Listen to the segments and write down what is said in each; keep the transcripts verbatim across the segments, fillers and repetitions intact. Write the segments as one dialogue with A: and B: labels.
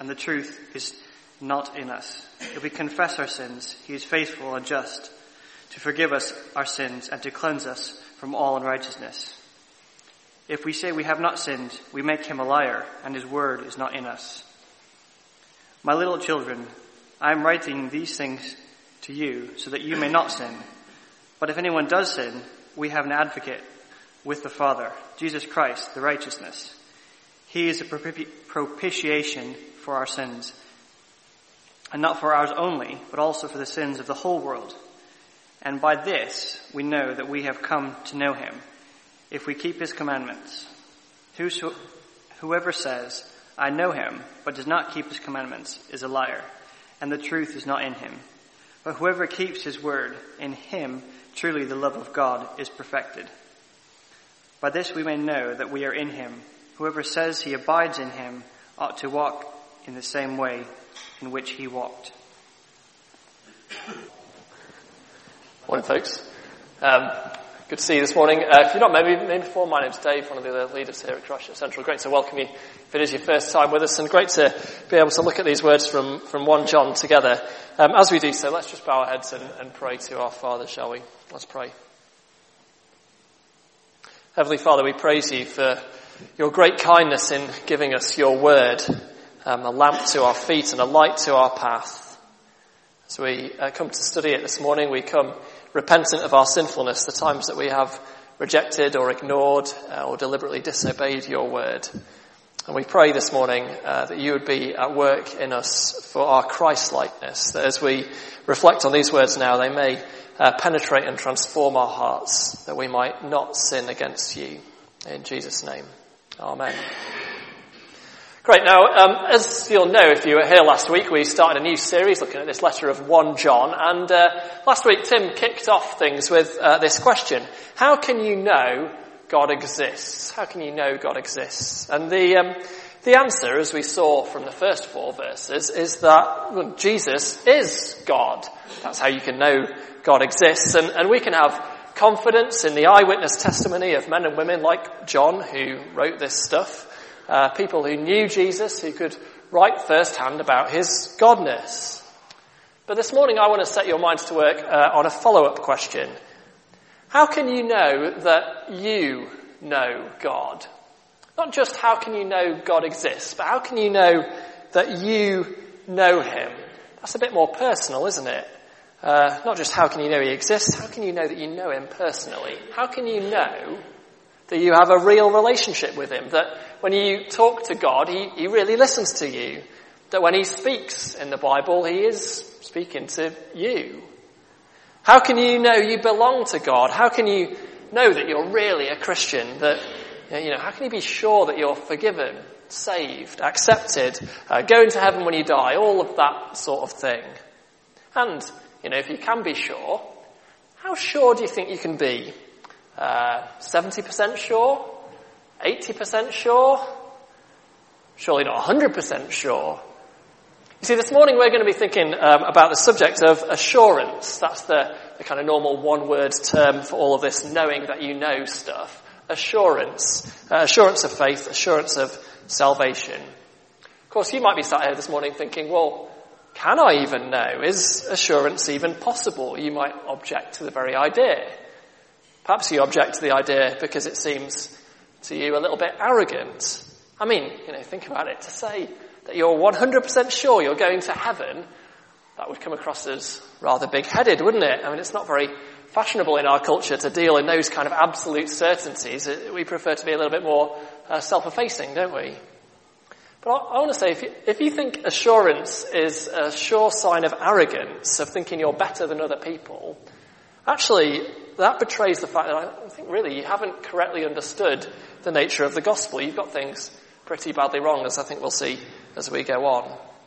A: and the truth is not in us. If we confess our sins, he is faithful and just to forgive us our sins and to cleanse us from all unrighteousness. If we say we have not sinned, we make him a liar, and his word is not in us. My little children, I am writing these things to you so that you may not sin. But if anyone does sin, we have an advocate with the Father, Jesus Christ, the righteousness. He is a propitiation for our sins, and not for ours only, but also for the sins of the whole world. And by this we know that we have come to know him, if we keep his commandments. Whoso, whoever says, I know him, but does not keep his commandments, is a liar, and the truth is not in him. But whoever keeps his word, in him truly the love of God is perfected. By this we may know that we are in him. Whoever says he abides in him ought to walk in the same way in which he walked.
B: Morning, folks. Um, good to see you this morning. Uh, if you're not maybe, maybe before, my name's Dave, one of the other leaders here at Christchurch Central. Great to welcome you if it is your first time with us, and great to be able to look at these words from, from First John together. Um, as we do so, let's just bow our heads and, and pray to our Father, shall we? Let's pray. Heavenly Father, we praise you for your great kindness in giving us your word, um, a lamp to our feet and a light to our path. As we uh, come to study it this morning, we come repentant of our sinfulness, the times that we have rejected or ignored uh, or deliberately disobeyed your word. And we pray this morning uh, that you would be at work in us for our Christ-likeness, that as we reflect on these words now, they may uh, penetrate and transform our hearts, that we might not sin against you. In Jesus' name, amen. Great. Now, um, as you'll know, if you were here last week, we started a new series looking at this letter of First John. And uh, last week, Tim kicked off things with uh, this question. How can you know God exists? How can you know God exists? And the um, the answer, as we saw from the first four verses, is that well, Jesus is God. That's how you can know God exists. And, and we can have confidence in the eyewitness testimony of men and women like John, who wrote this stuff. Uh, people who knew Jesus, who could write firsthand about his godness. But this morning I want to set your minds to work uh, on a follow-up question. How can you know that you know God? Not just how can you know God exists, but how can you know that you know him? That's a bit more personal, isn't it? Uh, not just how can you know he exists, how can you know that you know him personally? How can you know that you have a real relationship with him, that when you talk to God, he, he really listens to you, that when he speaks in the Bible, he is speaking to you? How can you know you belong to God? How can you know that you're really a Christian? That, you know, how can you be sure that you're forgiven, saved, accepted, uh, going to heaven when you die, all of that sort of thing? And, you know, if you can be sure, how sure do you think you can be? Uh, seventy percent sure? eighty percent sure? Surely not one hundred percent sure. You see, this morning we're going to be thinking um, about the subject of assurance. That's the, the kind of normal one-word term for all of this knowing that you know stuff. Assurance. Uh, assurance of faith, assurance of salvation. Of course, you might be sat here this morning thinking, well, can I even know? Is assurance even possible? You might object to the very idea. Perhaps you object to the idea because it seems to you a little bit arrogant. I mean, you know, think about it. To say that you're one hundred percent sure you're going to heaven, that would come across as rather big-headed, wouldn't it? I mean, it's not very fashionable in our culture to deal in those kind of absolute certainties. We prefer to be a little bit more uh, self-effacing, don't we? But I, I want to say, if you, if you think assurance is a sure sign of arrogance, of thinking you're better than other people, actually, that betrays the fact that I think really you haven't correctly understood the nature of the gospel. You've got things pretty badly wrong, as I think we'll see as we go on.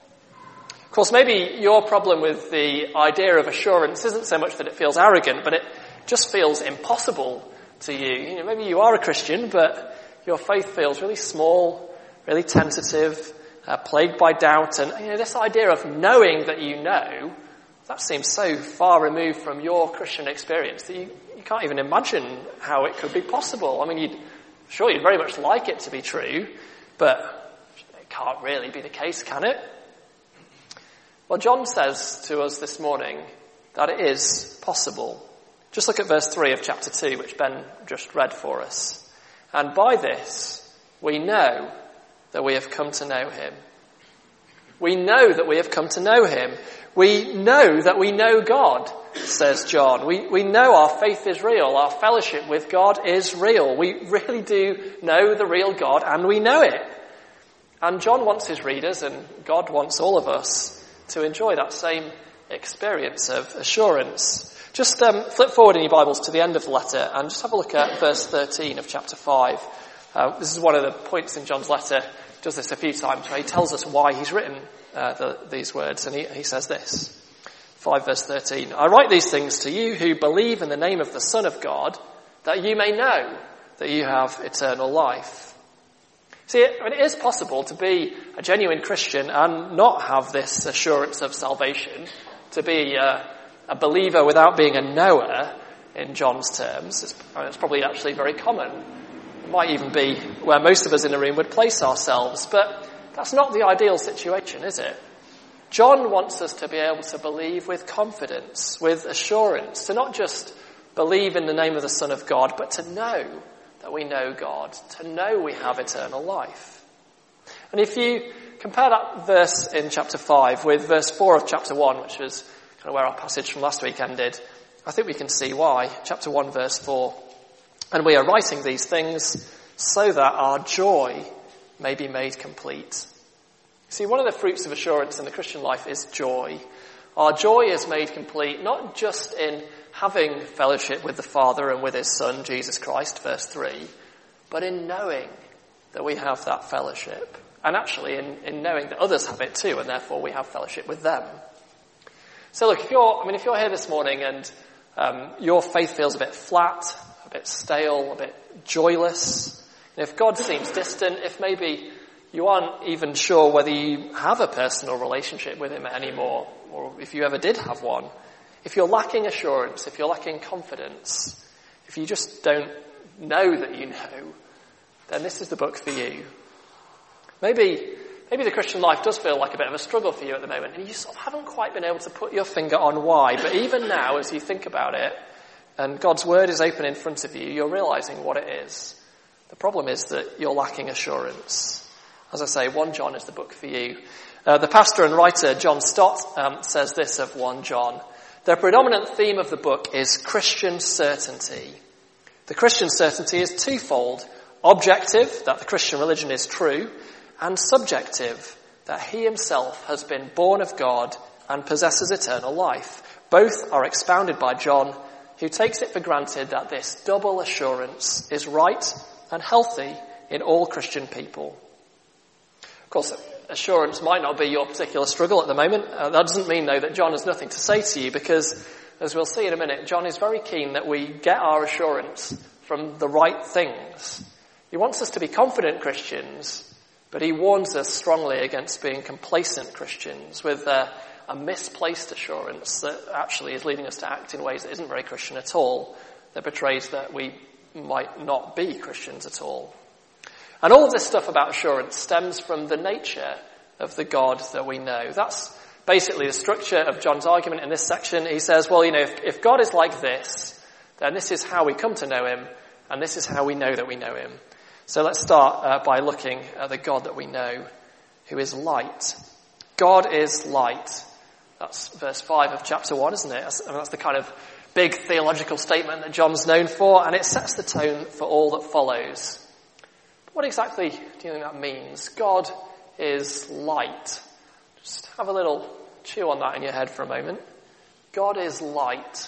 B: Of course, maybe your problem with the idea of assurance isn't so much that it feels arrogant, but it just feels impossible to you. You know, maybe you are a Christian, but your faith feels really small, really tentative, uh, plagued by doubt. And you know, this idea of knowing that you know, that seems so far removed from your Christian experience that you, you can't even imagine how it could be possible. I mean, you'd, sure, you'd very much like it to be true, but it can't really be the case, can it? Well, John says to us this morning that it is possible. Just look at verse three of chapter two, which Ben just read for us. And by this, we know that we have come to know him. We know that we have come to know him. We know that we know God, says John. We, we know our faith is real. Our fellowship with God is real. We really do know the real God, and we know it. And John wants his readers, and God wants all of us, to enjoy that same experience of assurance. Just um, flip forward in your Bibles to the end of the letter and just have a look at verse thirteen of chapter five. Uh, this is one of the points in John's letter. He does this a few times where he tells us why he's written uh, the, these words, and he, he says this. five verse thirteen. I write these things to you who believe in the name of the Son of God, that you may know that you have eternal life. See, I mean, it is possible to be a genuine Christian and not have this assurance of salvation, to be a, a believer without being a knower, in John's terms. It's, I mean, it's probably actually very common. It might even be where most of us in the room would place ourselves, but that's not the ideal situation, is it? John wants us to be able to believe with confidence, with assurance, to not just believe in the name of the Son of God, but to know that we know God, to know we have eternal life. And if you compare that verse in chapter five with verse four of chapter one, which was kind of where our passage from last week ended, I think we can see why. Chapter one, verse four. And we are writing these things so that our joy may be made complete. See, one of the fruits of assurance in the Christian life is joy. Our joy is made complete not just in having fellowship with the Father and with his Son, Jesus Christ, verse three, but in knowing that we have that fellowship. And actually in, in knowing that others have it too, and therefore we have fellowship with them. So look, if you're, I mean, if you're here this morning and um, your faith feels a bit flat, a bit stale, a bit joyless, and if God seems distant, if maybe you aren't even sure whether you have a personal relationship with him anymore, or if you ever did have one, if you're lacking assurance, if you're lacking confidence, if you just don't know that you know, then this is the book for you. Maybe, maybe the Christian life does feel like a bit of a struggle for you at the moment, and you sort of haven't quite been able to put your finger on why. But even now, as you think about it, and God's word is open in front of you, you're realizing what it is. The problem is that you're lacking assurance. As I say, First John is the book for you. Uh, the pastor and writer John Stott um, says this of First John. The predominant theme of the book is Christian certainty. The Christian certainty is twofold. Objective, that the Christian religion is true, and subjective, that he himself has been born of God and possesses eternal life. Both are expounded by John, who takes it for granted that this double assurance is right and healthy in all Christian people. Of course, assurance might not be your particular struggle at the moment. Uh, that doesn't mean, though, that John has nothing to say to you, because, as we'll see in a minute, John is very keen that we get our assurance from the right things. He wants us to be confident Christians, but he warns us strongly against being complacent Christians with uh, a misplaced assurance that actually is leading us to act in ways that isn't very Christian at all, that betrays that we might not be Christians at all. And all of this stuff about assurance stems from the nature of the God that we know. That's basically the structure of John's argument in this section. He says, well, you know, if, if God is like this, then this is how we come to know him, and this is how we know that we know him. So let's start uh, by looking at the God that we know, who is light. God is light. That's verse five of chapter one, isn't it? That's, I mean, that's the kind of big theological statement that John's known for, and it sets the tone for all that follows. What exactly do you think that means? God is light. Just have a little chew on that in your head for a moment. God is light.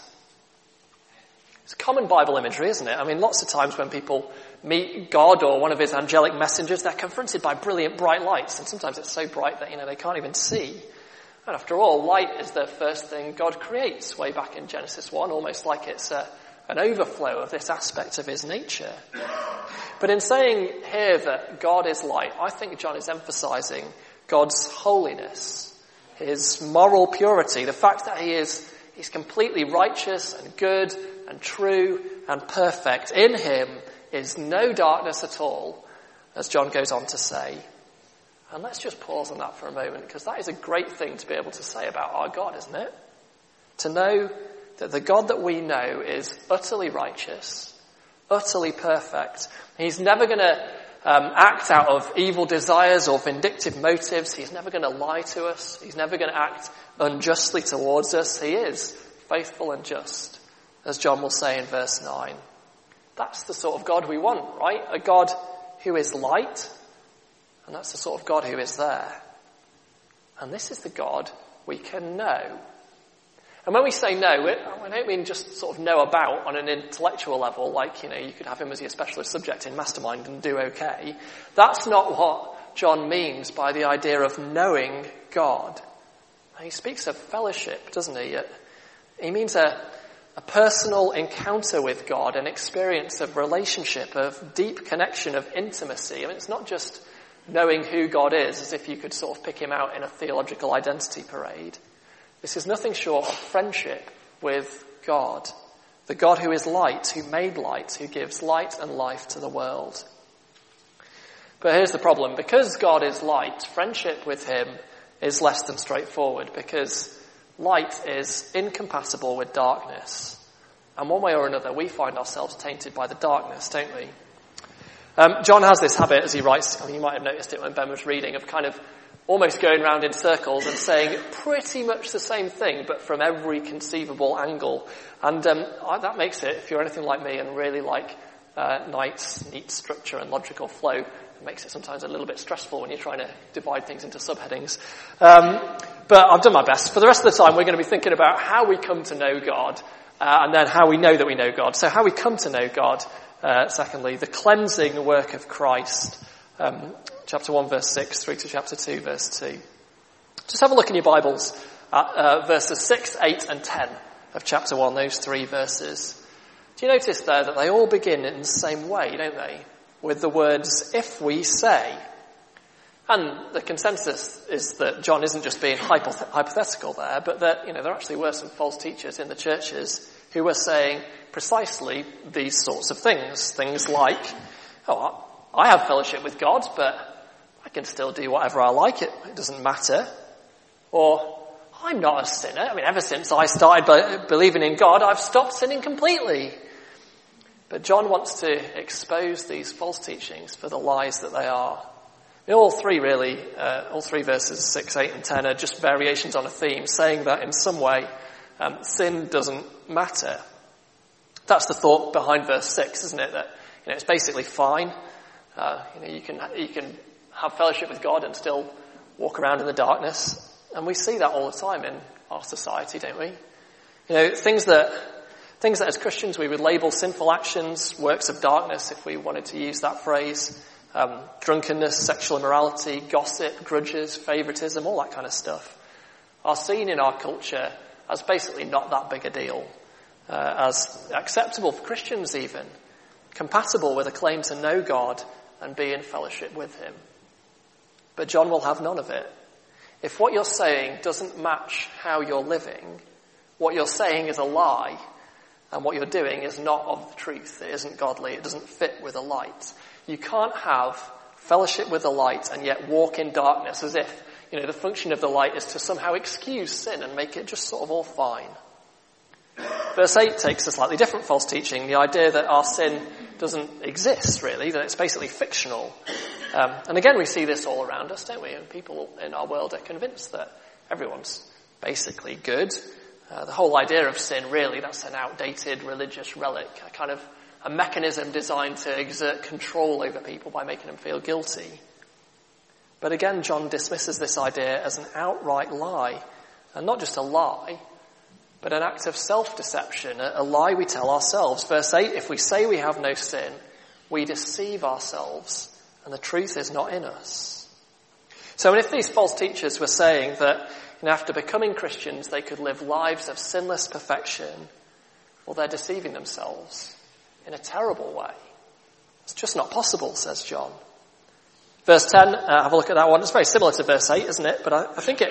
B: It's common Bible imagery, isn't it? I mean, lots of times when people meet God or one of his angelic messengers, they're confronted by brilliant bright lights, and sometimes it's so bright that, you know, they can't even see. And after all, light is the first thing God creates way back in Genesis one, almost like it's a, an overflow of this aspect of his nature. But in saying here that God is light, I think John is emphasizing God's holiness, his moral purity, the fact that he is he's completely righteous and good and true and perfect. In him is no darkness at all, as John goes on to say. And let's just pause on that for a moment, because that is a great thing to be able to say about our God, isn't it? To know that the God that we know is utterly righteous, utterly perfect. He's never going to um, act out of evil desires or vindictive motives. He's never going to lie to us. He's never going to act unjustly towards us. He is faithful and just, as John will say in verse nine. That's the sort of God we want, right? A God who is light, and that's the sort of God who is there. And this is the God we can know. And when we say know, I don't mean just sort of know about on an intellectual level, like, you know, you could have him as your specialist subject in Mastermind and do okay. That's not what John means by the idea of knowing God. He speaks of fellowship, doesn't he? He means a, a personal encounter with God, an experience of relationship, of deep connection, of intimacy. I mean, it's not just knowing who God is, as if you could sort of pick him out in a theological identity parade. This is nothing short of friendship with God, the God who is light, who made light, who gives light and life to the world. But here's the problem. Because God is light, friendship with him is less than straightforward, because light is incompatible with darkness. And one way or another, we find ourselves tainted by the darkness, don't we? Um, John has this habit, as he writes, I mean, you might have noticed it when Ben was reading, of kind of almost going round in circles and saying pretty much the same thing, but from every conceivable angle. And um, that makes it, if you're anything like me and really like uh, nice, neat structure and logical flow, it makes it sometimes a little bit stressful when you're trying to divide things into subheadings. Um, but I've done my best. For the rest of the time, we're going to be thinking about how we come to know God, uh, and then how we know that we know God. So how we come to know God, uh, secondly, the cleansing work of Christ. Um, chapter one, verse six, through to chapter two, verse two. Just have a look in your Bibles at uh, verses six, eight, and ten of chapter one, those three verses. Do you notice there that they all begin in the same way, don't they? With the words, if we say. And the consensus is that John isn't just being hypoth- hypothetical there, but that, you know, there actually were some false teachers in the churches who were saying precisely these sorts of things. Things like, oh, I have fellowship with God, but I can still do whatever I like. It, it doesn't matter. Or, I'm not a sinner. I mean, ever since I started be- believing in God, I've stopped sinning completely. But John wants to expose these false teachings for the lies that they are. I mean, all three really, uh, all three verses, six, eight, and ten, are just variations on a theme, saying that in some way, um, sin doesn't matter. That's the thought behind verse six, isn't it? That, you know, it's basically fine. Uh, you know, you can you can have fellowship with God and still walk around in the darkness, and we see that all the time in our society, don't we? You know, things that things that as Christians we would label sinful actions, works of darkness, if we wanted to use that phrase, um, drunkenness, sexual immorality, gossip, grudges, favoritism, all that kind of stuff, are seen in our culture as basically not that big a deal, uh, as acceptable for Christians even, compatible with a claim to know God and be in fellowship with him. But John will have none of it. If what you're saying doesn't match how you're living, what you're saying is a lie, and what you're doing is not of the truth, it isn't godly, it doesn't fit with the light. You can't have fellowship with the light and yet walk in darkness as if, you know, the function of the light is to somehow excuse sin and make it just sort of all fine. Verse eight takes a slightly different false teaching, the idea that our sin doesn't exist, really, that it's basically fictional. Um, and again, we see this all around us, don't we? And people in our world are convinced that everyone's basically good. Uh, the whole idea of sin, really, that's an outdated religious relic, a kind of a mechanism designed to exert control over people by making them feel guilty. But again, John dismisses this idea as an outright lie, and not just a lie, but an act of self-deception, a, a lie we tell ourselves. Verse eight, if we say we have no sin, we deceive ourselves, and the truth is not in us. So if these false teachers were saying that, you know, after becoming Christians they could live lives of sinless perfection, well, they're deceiving themselves in a terrible way. It's just not possible, says John. Verse ten, uh, have a look at that one. It's very similar to verse eight, isn't it? But I, I think it...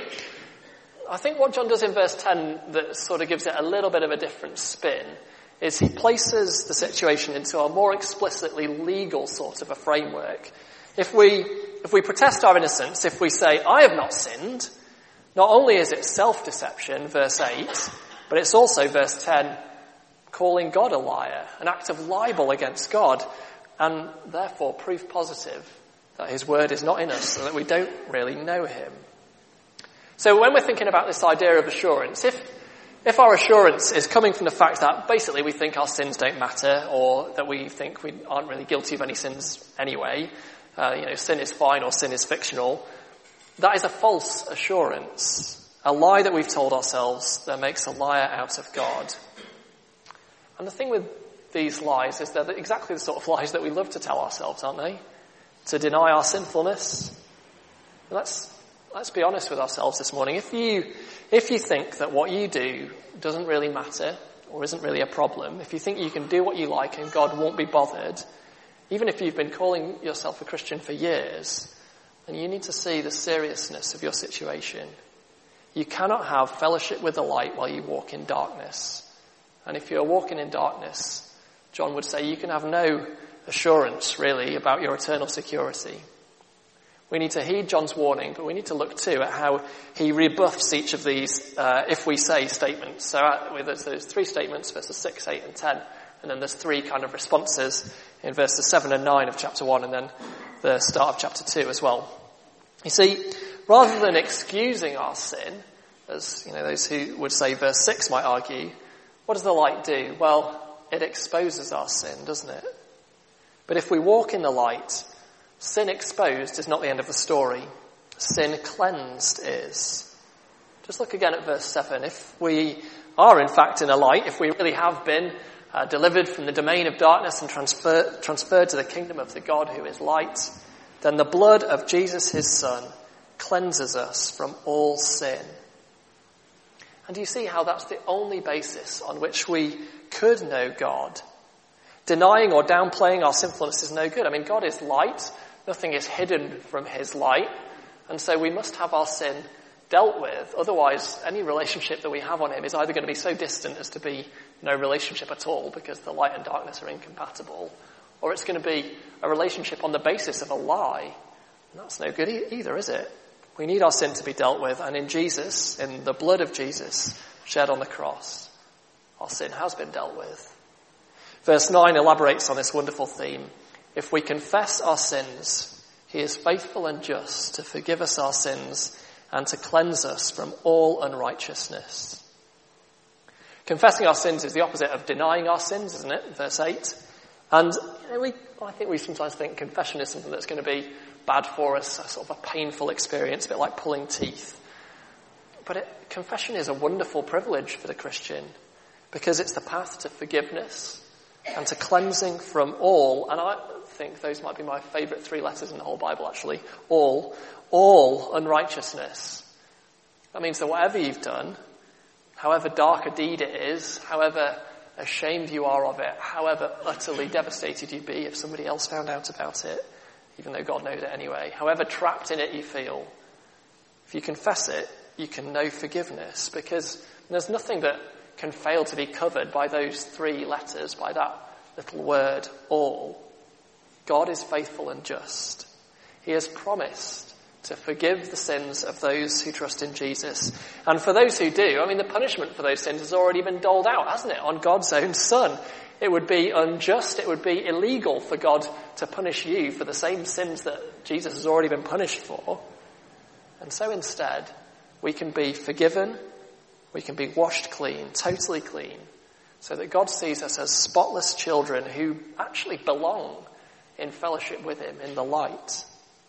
B: I think what John does in verse ten that sort of gives it a little bit of a different spin is he places the situation into a more explicitly legal sort of a framework. If we if we protest our innocence, if we say, I have not sinned, not only is it self-deception, verse eight, but it's also, verse ten, calling God a liar, an act of libel against God, and therefore proof positive that his word is not in us, so that we don't really know him. So when we're thinking about this idea of assurance, if if our assurance is coming from the fact that basically we think our sins don't matter, or that we think we aren't really guilty of any sins anyway, uh, you know, sin is fine or sin is fictional, that is a false assurance, a lie that we've told ourselves that makes a liar out of God. And the thing with these lies is they're exactly the sort of lies that we love to tell ourselves, aren't they? To deny our sinfulness. Let's let's be honest with ourselves this morning. If you if you think that what you do doesn't really matter or isn't really a problem, if you think you can do what you like and God won't be bothered, even if you've been calling yourself a Christian for years, then you need to see the seriousness of your situation. You cannot have fellowship with the light while you walk in darkness. And if you're walking in darkness, John would say you can have no assurance, really, about your eternal security. We need to heed John's warning, but we need to look too at how he rebuffs each of these uh, if we say statements. So uh, there's those three statements, verses six, eight and ten, and then there's three kind of responses in verses seven and nine of chapter one, and then the start of chapter two as well. You see, rather than excusing our sin, as you know, those who would say verse six might argue, what does the light do? Well, it exposes our sin, doesn't it? But if we walk in the light, sin exposed is not the end of the story. Sin cleansed is. Just look again at verse seven. If we are in fact in a light, if we really have been uh, delivered from the domain of darkness and transfer, transferred to the kingdom of the God who is light, then the blood of Jesus his Son cleanses us from all sin. And do you see how that's the only basis on which we could know God? Denying or downplaying our sinfulness is no good. I mean, God is light. Nothing is hidden from his light. And so we must have our sin dealt with. Otherwise, any relationship that we have on him is either going to be so distant as to be no relationship at all because the light and darkness are incompatible, or it's going to be a relationship on the basis of a lie. And that's no good e- either, is it? We need our sin to be dealt with, and in Jesus, in the blood of Jesus shed on the cross, our sin has been dealt with. Verse nine elaborates on this wonderful theme. If we confess our sins, he is faithful and just to forgive us our sins and to cleanse us from all unrighteousness. Confessing our sins is the opposite of denying our sins, isn't it? Verse eight. And you know, we, I think we sometimes think confession is something that's going to be bad for us, a sort of a painful experience, a bit like pulling teeth. But it, confession is a wonderful privilege for the Christian because it's the path to forgiveness and to cleansing from all, and I think those might be my favourite three letters in the whole Bible actually, all, all unrighteousness. That means that whatever you've done, however dark a deed it is, however ashamed you are of it, however utterly devastated you'd be if somebody else found out about it, even though God knows it anyway, however trapped in it you feel, if you confess it, you can know forgiveness, because there's nothing that can fail to be covered by those three letters, by that little word, all. God is faithful and just. He has promised to forgive the sins of those who trust in Jesus. And for those who do, I mean, the punishment for those sins has already been doled out, hasn't it, on God's own Son. It would be unjust, it would be illegal for God to punish you for the same sins that Jesus has already been punished for. And so instead, we can be forgiven, we can be washed clean, totally clean, so that God sees us as spotless children who actually belong in fellowship with him in the light.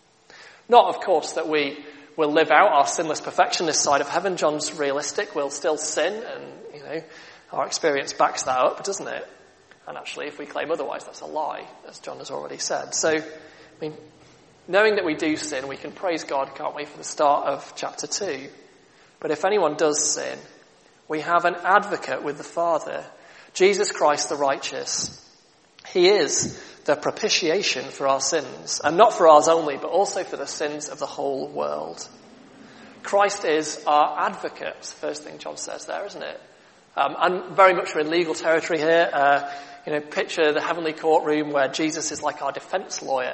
B: Not, of course, that we will live out our sinless perfection this side of heaven. John's realistic. We'll still sin, and, you know, our experience backs that up, doesn't it? And actually, if we claim otherwise, that's a lie, as John has already said. So, I mean, knowing that we do sin, we can praise God, can't we, for the start of chapter two. But if anyone does sin, we have an advocate with the Father, Jesus Christ the righteous. He is the propitiation for our sins, and not for ours only, but also for the sins of the whole world. Christ is our advocate, first thing John says there, isn't it? Um, and very much we're in legal territory here. Uh, you know, picture the heavenly courtroom where Jesus is like our defense lawyer,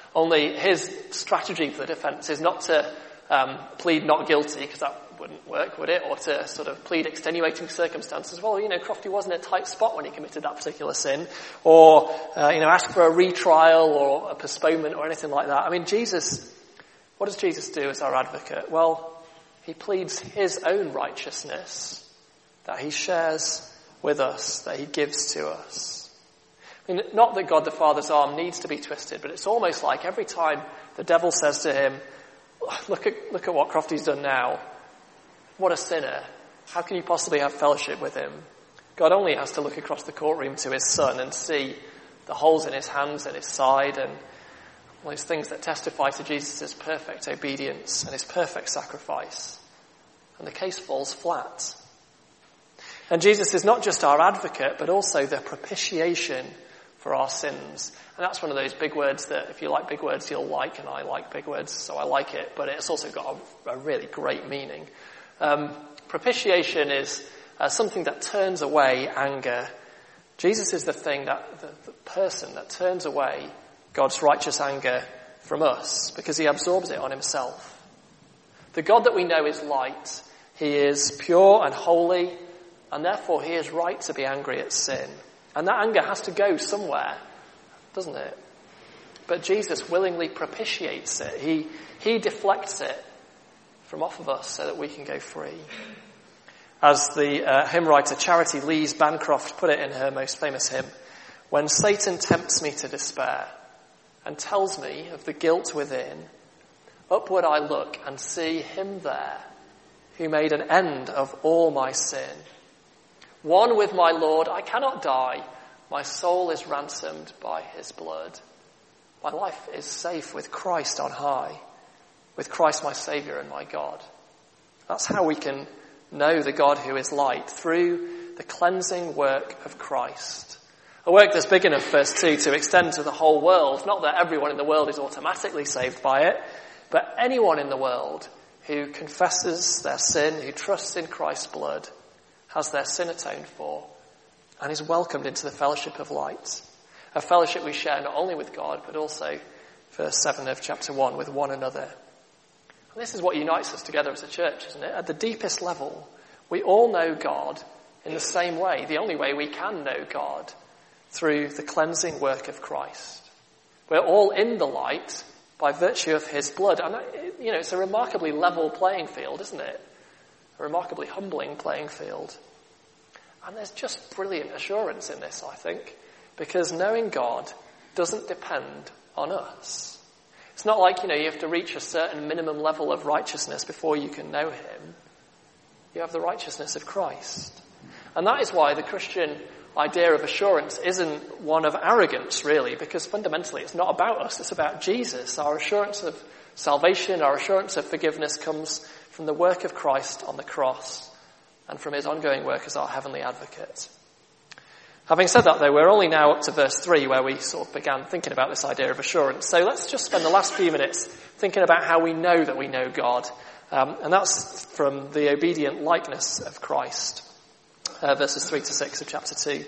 B: Only his strategy for the defence is not to um, plead not guilty, because that wouldn't work, would it? Or to sort of plead extenuating circumstances. Well, you know, Crofty was in a tight spot when he committed that particular sin. Or, uh, you know, ask for a retrial or a postponement or anything like that. I mean, Jesus, what does Jesus do as our advocate? Well, he pleads his own righteousness that he shares with us, that he gives to us. I mean, not that God the Father's arm needs to be twisted, but it's almost like every time the devil says to him, look at, look at what Crofty's done now. What a sinner. How can you possibly have fellowship with him? God only has to look across the courtroom to his son and see the holes in his hands and his side and all those things that testify to Jesus' perfect obedience and his perfect sacrifice. And the case falls flat. And Jesus is not just our advocate, but also the propitiation for our sins. And that's one of those big words that if you like big words, you'll like, and I like big words, so I like it, but it's also got a, a really great meaning. Um, propitiation is uh, something that turns away anger. Jesus is the thing, that the, the person that turns away God's righteous anger from us, because he absorbs it on himself. The God that we know is light. He is pure and holy, and therefore he is right to be angry at sin. And that anger has to go somewhere, doesn't it? But Jesus willingly propitiates it. He, he deflects it from off of us so that we can go free. As the uh, hymn writer Charity Lees Bancroft put it in her most famous hymn, when Satan tempts me to despair and tells me of the guilt within, upward I look and see him there who made an end of all my sin. One with my Lord, I cannot die. My soul is ransomed by his blood. My life is safe with Christ on high, with Christ my Saviour and my God. That's how we can know the God who is light, through the cleansing work of Christ. A work that's big enough, verse two, to extend to the whole world. Not that everyone in the world is automatically saved by it, but anyone in the world who confesses their sin, who trusts in Christ's blood, has their sin atoned for, and is welcomed into the fellowship of light. A fellowship we share not only with God, but also, verse seven of chapter one, with one another. And this is what unites us together as a church, isn't it? At the deepest level, we all know God in the same way. The only way we can know God, through the cleansing work of Christ. We're all in the light by virtue of his blood. And, you know, it's a remarkably level playing field, isn't it? A remarkably humbling playing field. And there's just brilliant assurance in this, I think, because knowing God doesn't depend on us. It's not like, you know, you have to reach a certain minimum level of righteousness before you can know him. You have the righteousness of Christ. And that is why the Christian idea of assurance isn't one of arrogance, really, because fundamentally it's not about us, it's about Jesus. Our assurance of salvation, our assurance of forgiveness comes from the work of Christ on the cross and from his ongoing work as our heavenly advocate. Having said that, though, we're only now up to verse three, where we sort of began thinking about this idea of assurance. So let's just spend the last few minutes thinking about how we know that we know God. Um, and that's from the obedient likeness of Christ, uh, verses three to six of chapter two.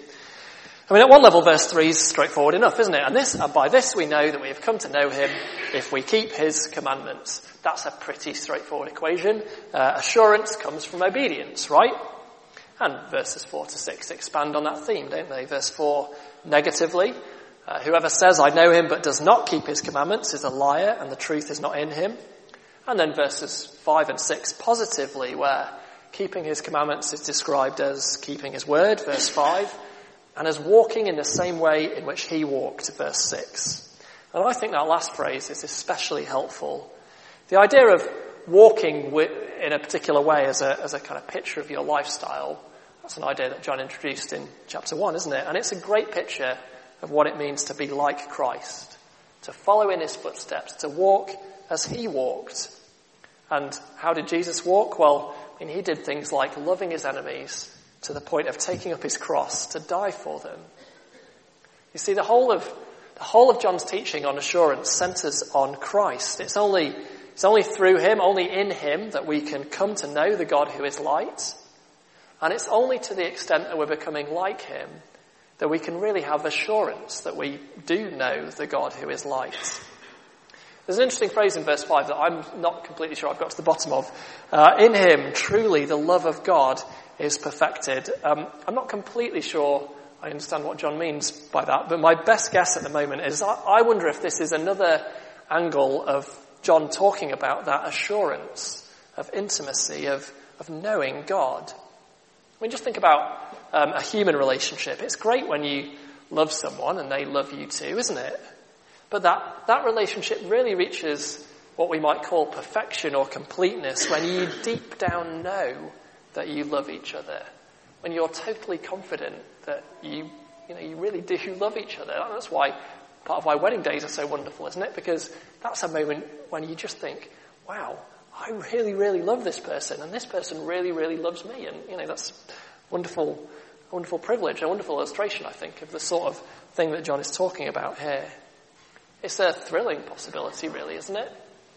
B: I mean, at one level, verse three is straightforward enough, isn't it? And this, and by this we know that we have come to know him if we keep his commandments. That's a pretty straightforward equation. Uh, assurance comes from obedience, right? And verses four to six expand on that theme, don't they? Verse four, negatively, uh, whoever says, I know him, but does not keep his commandments is a liar, and the truth is not in him. And then verses five and six, positively, where keeping his commandments is described as keeping his word, verse five, and as walking in the same way in which he walked, verse six. And I think that last phrase is especially helpful. The idea of walking in a particular way as a, as a kind of picture of your lifestyle, that's an idea that John introduced in chapter one, isn't it? And it's a great picture of what it means to be like Christ, to follow in his footsteps, to walk as he walked. And how did Jesus walk? Well, I mean, he did things like loving his enemies to the point of taking up his cross to die for them. You see, the whole of the whole of John's teaching on assurance centers on Christ. It's only It's only through him, only in him, that we can come to know the God who is light. And it's only to the extent that we're becoming like him that we can really have assurance that we do know the God who is light. There's an interesting phrase in verse five that I'm not completely sure I've got to the bottom of. Uh, in him, truly, the love of God is perfected. Um, I'm not completely sure I understand what John means by that, but my best guess at the moment is I, I wonder if this is another angle of John talking about that assurance of intimacy, of, of knowing God. I mean, just think about um, a human relationship. It's great when you love someone and they love you too, isn't it? But that, that relationship really reaches what we might call perfection or completeness when you deep down know that you love each other. When you're totally confident that you, you know, you really do love each other. That's why part of why wedding days are so wonderful, isn't it? Because that's a moment when you just think, wow, I really, really love this person, and this person really, really loves me. And, you know, that's wonderful, a wonderful privilege, a wonderful illustration, I think, of the sort of thing that John is talking about here. It's a thrilling possibility, really, isn't it?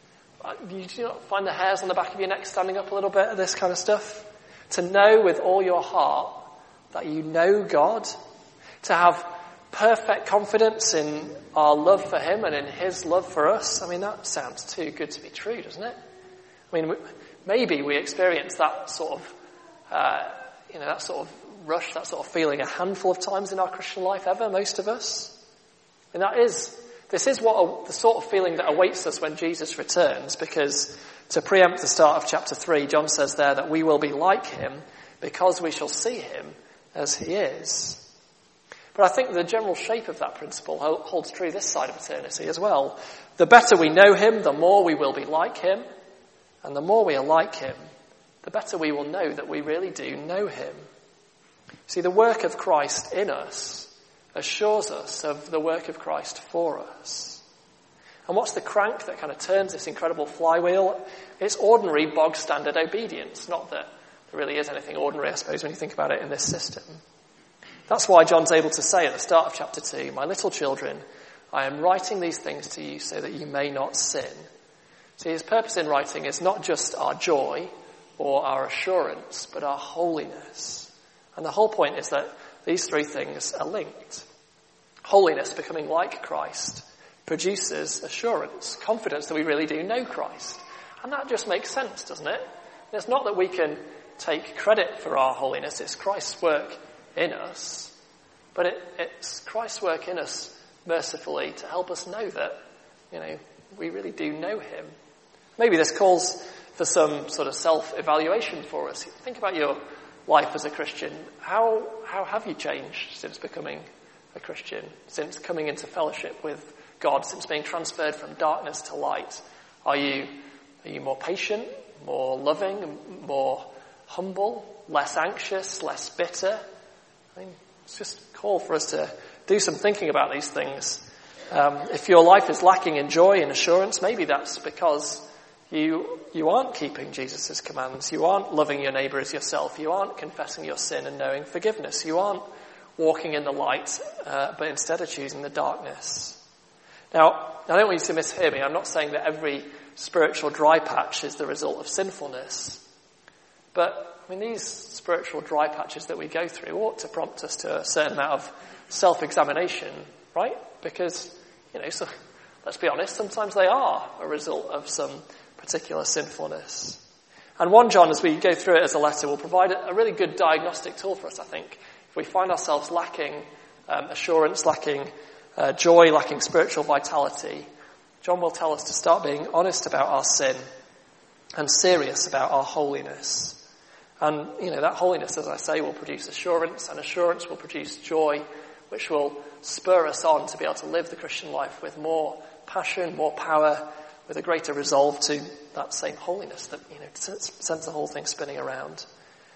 B: Do you not find the hairs on the back of your neck standing up a little bit at this kind of stuff? To know with all your heart that you know God, to have perfect confidence in our love for him and in his love for us. I mean, that sounds too good to be true, doesn't it? I mean, maybe we experience that sort of, uh, you know, that sort of rush, that sort of feeling a handful of times in our Christian life ever, most of us. And that is, this is what a, the sort of feeling that awaits us when Jesus returns, because to preempt the start of chapter three, John says there that we will be like him because we shall see him as he is. But I think the general shape of that principle holds true this side of eternity as well. The better we know him, the more we will be like him. And the more we are like him, the better we will know that we really do know him. See, the work of Christ in us assures us of the work of Christ for us. And what's the crank that kind of turns this incredible flywheel? It's ordinary, bog standard obedience. Not that there really is anything ordinary, I suppose, when you think about it in this system. That's why John's able to say at the start of chapter two, "My little children, I am writing these things to you so that you may not sin." See, his purpose in writing is not just our joy or our assurance, but our holiness. And the whole point is that these three things are linked. Holiness, becoming like Christ, produces assurance, confidence that we really do know Christ. And that just makes sense, doesn't it? And it's not that we can take credit for our holiness, it's Christ's work in us. But it, it's Christ's work in us mercifully to help us know that, you know, we really do know him. Maybe this calls for some sort of self-evaluation for us. Think about your life as a Christian. How how have you changed since becoming a Christian? Since coming into fellowship with God? Since being transferred from darkness to light? Are you are you more patient, more loving, more humble, less anxious, less bitter? I mean, it's just a call for us to do some thinking about these things. Um, if your life is lacking in joy and assurance, maybe that's because You you aren't keeping Jesus' commands. You aren't loving your neighbour as yourself. You aren't confessing your sin and knowing forgiveness. You aren't walking in the light, uh, but instead are choosing the darkness. Now, I don't want you to mishear me. I'm not saying that every spiritual dry patch is the result of sinfulness. But, I mean, these spiritual dry patches that we go through ought to prompt us to a certain amount of self-examination, right? Because, you know, so, let's be honest, sometimes they are a result of some particular sinfulness. And First John, as we go through it as a letter, will provide a really good diagnostic tool for us, I think. If we find ourselves lacking um, assurance, lacking uh, joy, lacking spiritual vitality, John will tell us to start being honest about our sin and serious about our holiness. And, you know, that holiness, as I say, will produce assurance, and assurance will produce joy, which will spur us on to be able to live the Christian life with more passion, more power, with a greater resolve to that same holiness that, you know, sends the whole thing spinning around.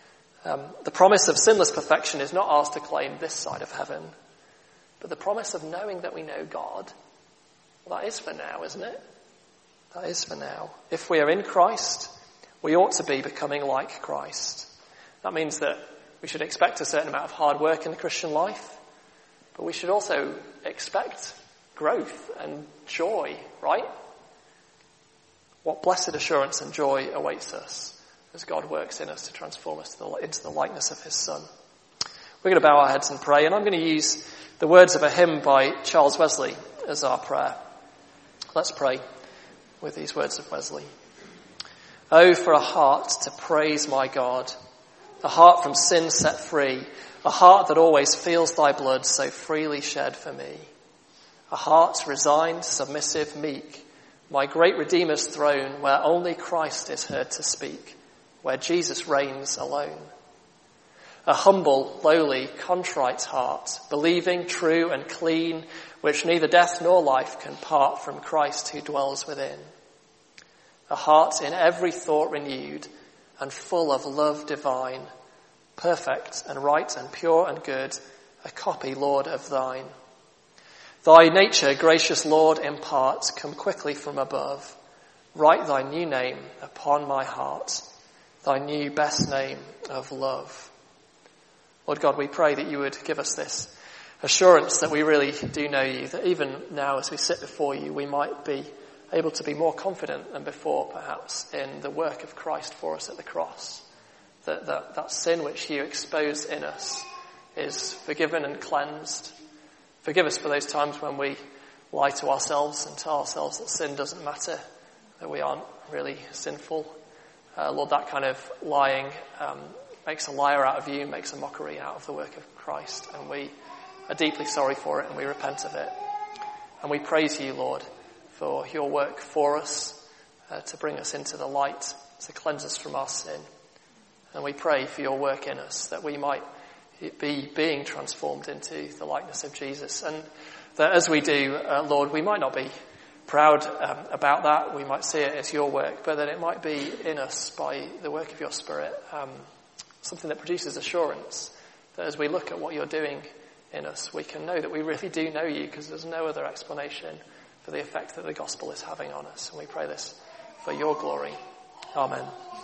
B: Um, the promise of sinless perfection is not ours to claim this side of heaven, but the promise of knowing that we know God, well, that is for now, isn't it? That is for now. If we are in Christ, we ought to be becoming like Christ. That means that we should expect a certain amount of hard work in the Christian life, but we should also expect growth and joy, right? What blessed assurance and joy awaits us as God works in us to transform us to the, into the likeness of his Son. We're going to bow our heads and pray, and I'm going to use the words of a hymn by Charles Wesley as our prayer. Let's pray. with these words of Wesley. Oh, for a heart to praise my God, a heart from sin set free, a heart that always feels thy blood so freely shed for me. A heart resigned, submissive, meek, my great Redeemer's throne, where only Christ is heard to speak, where Jesus reigns alone. A humble, lowly, contrite heart, believing, true and clean, which neither death nor life can part from Christ who dwells within. A heart in every thought renewed and full of love divine, perfect and right and pure and good, a copy, Lord, of thine. Thy nature, gracious Lord, impart, come quickly from above. Write thy new name upon my heart, thy new best name of love. Lord God, we pray that you would give us this assurance that we really do know you, that even now as we sit before you, we might be able to be more confident than before, perhaps, in the work of Christ for us at the cross. That, that that sin which you exposed in us is forgiven and cleansed. Forgive us for those times when we lie to ourselves and tell ourselves that sin doesn't matter, that we aren't really sinful. Uh, Lord, that kind of lying um, makes a liar out of you, makes a mockery out of the work of Christ, and we are deeply sorry for it and we repent of it. And we praise you, Lord, for your work for us, uh, to bring us into the light, to cleanse us from our sin. And we pray for your work in us, that we might be being transformed into the likeness of Jesus. And that as we do, uh, Lord, we might not be proud um, about that. We might see it as your work, but that it might be in us by the work of your Spirit, um, something that produces assurance, that as we look at what you're doing in us, we can know that we really do know you, because there's no other explanation for the effect that the gospel is having on us. And we pray this for your glory. Amen.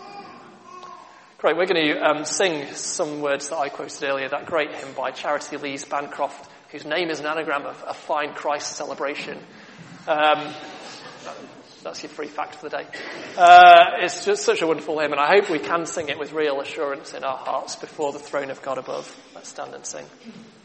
B: Great, we're going to um, sing some words that I quoted earlier, that great hymn by Charity Lees Bancroft, whose name is an anagram of a fine Christ celebration. Um, that's your free fact for the day. Uh, it's just such a wonderful hymn, and I hope we can sing it with real assurance in our hearts before the throne of God above. Let's stand and sing.